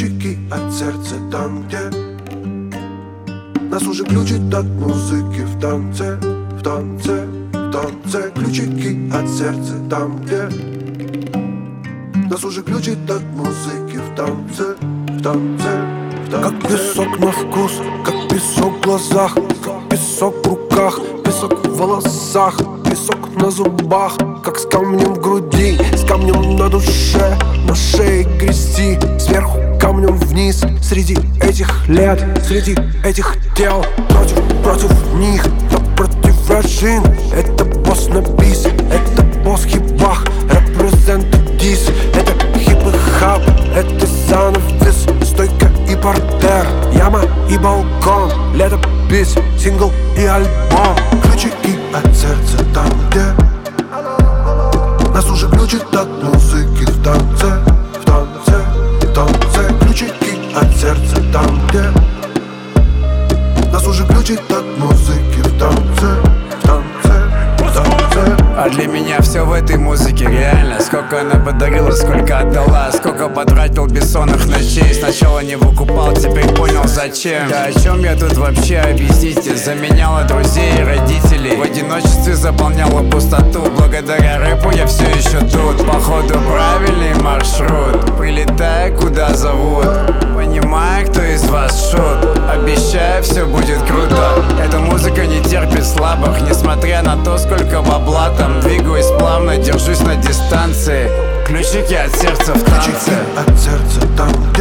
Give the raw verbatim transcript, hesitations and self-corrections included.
ключики от сердца там, где нас уже ключит от музыки в танце, в танце, в танце. Ключики от сердца там, где нас уже ключит от музыки в танце, в танце, в танце. Как песок на вкус, как песок в глазах, как песок в руках, песок в волосах, песок на зубах, как с камнем в груди, с камнем на душе, на шее грести, сверху камнем вниз. Среди этих лет, среди этих тел, против, против них, да против вражин. Это босс на бис, это босс хип-бах, репрезент дис. Это хип и хаб, это занавес, стойка и портер, яма и балкон, летопись, сингл и альбом. Ключики от сердца там, где нас уже ключит от музыки в танце, в танце, в танце. Ключики от сердца там, где нас уже ключит от музыки в танце, в танце, в танце. А для меня все в этой музыке реально. Сколько она подарила, сколько отдала, сколько потратил бессонных ночей. Сначала не выкупал, теперь понял зачем. Да о чем я тут вообще, объясните? Заменяла друзей и родителей, в одиночестве заполняла пустоту. Благодаря рэпу я все еще тут. Походу правильный маршрут, прилетаю куда зовут. Понимаю, кто из вас шут. Обещаю, все будет круто. Эта музыка не терпит слабых, несмотря на то, сколько бабла там. Двигаюсь плавно, держусь на дистанции. Ключики от сердца в танце. Ключики от сердца там, где